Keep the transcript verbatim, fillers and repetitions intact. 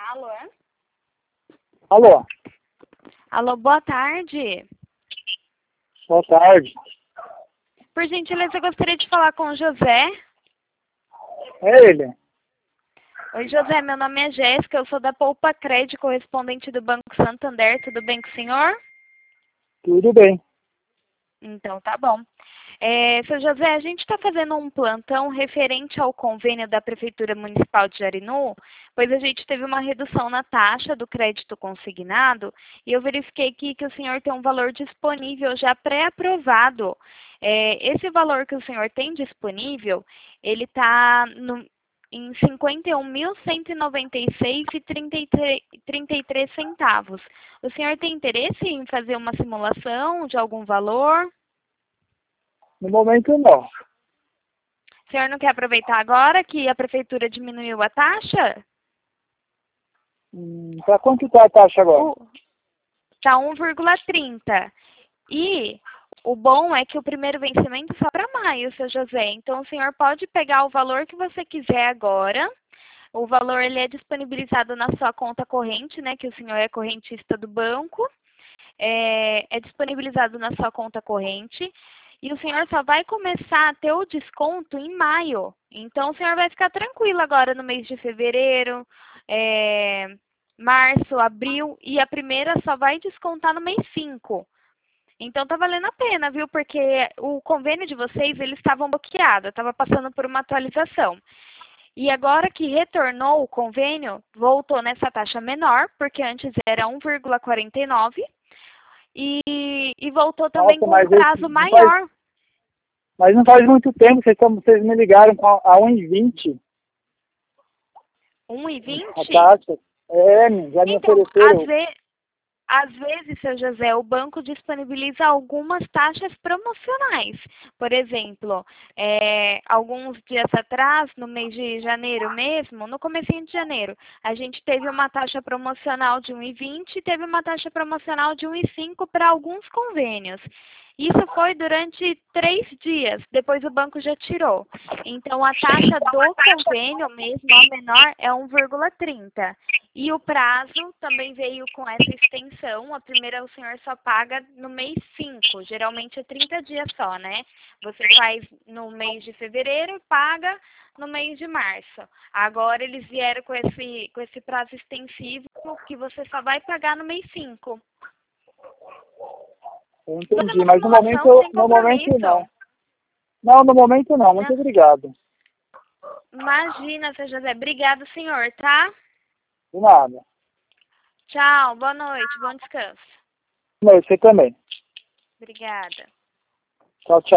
Alô? Alô? Alô, boa tarde. Boa tarde. Por gentileza, eu gostaria de falar com o José. É ele? Oi, José, meu nome é Jéssica, eu sou da Poupa Cred, correspondente do Banco Santander. Tudo bem com o senhor? Tudo bem. Então, tá bom. É, seu José, a gente está fazendo um plantão referente ao convênio da Prefeitura Municipal de Jarinu, pois a gente teve uma redução na taxa do crédito consignado e eu verifiquei aqui que o senhor tem um valor disponível já pré-aprovado. É, esse valor que o senhor tem disponível, ele está em cinquenta e um mil cento e noventa e seis reais e trinta e três centavos. O senhor tem interesse em fazer uma simulação de algum valor? No momento, não. O senhor não quer aproveitar agora que a prefeitura diminuiu a taxa? Hum, para quanto está a taxa agora? Está um vírgula trinta. E o bom é que o primeiro vencimento só para maio, seu José. Então, o senhor pode pegar o valor que você quiser agora. O valor ele é disponibilizado na sua conta corrente, né? Que o senhor é correntista do banco. É, é disponibilizado na sua conta corrente. E o senhor só vai começar a ter o desconto em maio. Então, o senhor vai ficar tranquilo agora no mês de fevereiro, é, março, abril. E a primeira só vai descontar no mês cinco. Então, tá valendo a pena, viu? Porque o convênio de vocês, eles estavam bloqueados. Estava passando por uma atualização. E agora que retornou o convênio, voltou nessa taxa menor, porque antes era um vírgula quarenta e nove. E, e voltou também Nossa, com um prazo não faz, maior. mas não faz muito tempo, vocês, tão, vocês me ligaram com a, a um e vinte. um e A vinte? taxa. É, já me Então, ofereceram. às vezes, às vezes, seu José, o banco disponibiliza algumas taxas promocionais. Por exemplo, é, alguns dias atrás, no mês de janeiro mesmo, no comecinho de janeiro, a gente teve uma taxa promocional de um e vinte e teve uma taxa promocional de um e cinco para alguns convênios. Isso foi durante três dias, depois o banco já tirou. Então, a taxa do convênio mesmo, a menor, é um vírgula trinta. E o prazo também veio com essa extensão. A primeira o senhor só paga no mês cinco, geralmente é trinta dias só, né? Você faz no mês de fevereiro e paga no mês de março. Agora eles vieram com esse, com esse prazo extensivo que você só vai pagar no mês cinco. Eu entendi, mas no momento, no momento não. Não, no momento não. Muito não. obrigado. Imagina, seu José. Obrigado, senhor, tá? De nada. Tchau, boa noite, bom descanso. Não, você também. Obrigada. Tchau, tchau.